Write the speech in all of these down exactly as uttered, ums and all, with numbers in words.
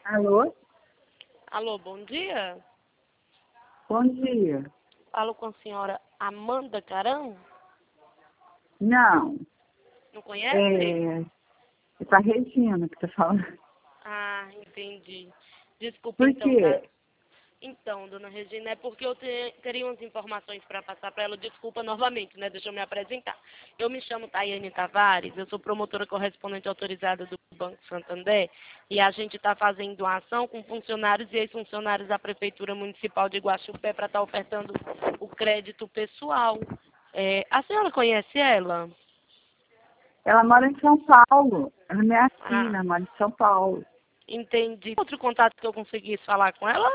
Alô? Alô, bom dia. Bom dia. Falo com a senhora Amanda Caram? Não, Não conhece? é, é com a Regina que tá falando. Ah, entendi. Desculpa Por então, tá? quê? Então, dona Regina, é porque eu te- teria umas informações para passar para ela. Desculpa novamente, né? Deixa eu me apresentar. Eu me chamo Tayane Tavares, eu sou promotora correspondente autorizada do Banco Santander e a gente está fazendo uma ação com funcionários e ex-funcionários da Prefeitura Municipal de Guaxupé para estar ofertando o crédito pessoal. É, a senhora conhece ela? Ela mora em São Paulo. Ela é minha Ah, filha, mora em São Paulo. entendi. Outro contato que eu conseguisse falar com ela?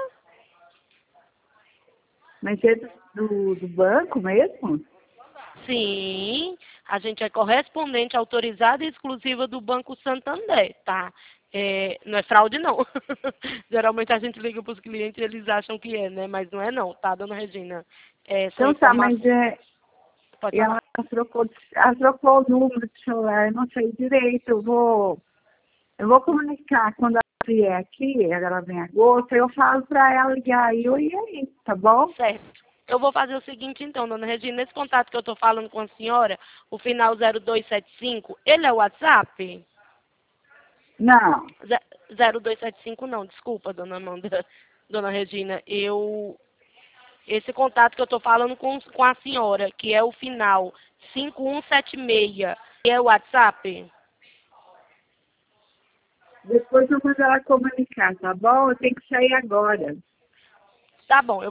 Mas é do, do, do banco mesmo? Sim, a gente é correspondente autorizada e exclusiva do Banco Santander, tá? É, não é fraude, não. Geralmente a gente liga para os clientes e eles acham que é, né? Mas não é não, tá, dona Regina? É, são Então tá, mas informações... é, Pode ela falar. trocou, de- ela trocou o número de celular, eu não sei direito. Eu vou, eu vou comunicar quando ela vier aqui, ela vem em agosto, eu falo pra ela ligar aí, eu e aí, tá bom? Certo. Eu vou fazer o seguinte então, dona Regina. Nesse contato que eu estou falando com a senhora, o final zero dois sete cinco, ele é o WhatsApp? Não, Ze- zero dois sete cinco não, desculpa, dona Amanda, dona Regina. Eu Esse contato que eu estou falando com, com a senhora, que é o final cinco um sete seis, que é o WhatsApp? depois eu mando ela comunicar, tá bom? Eu tenho que sair agora. Tá bom, eu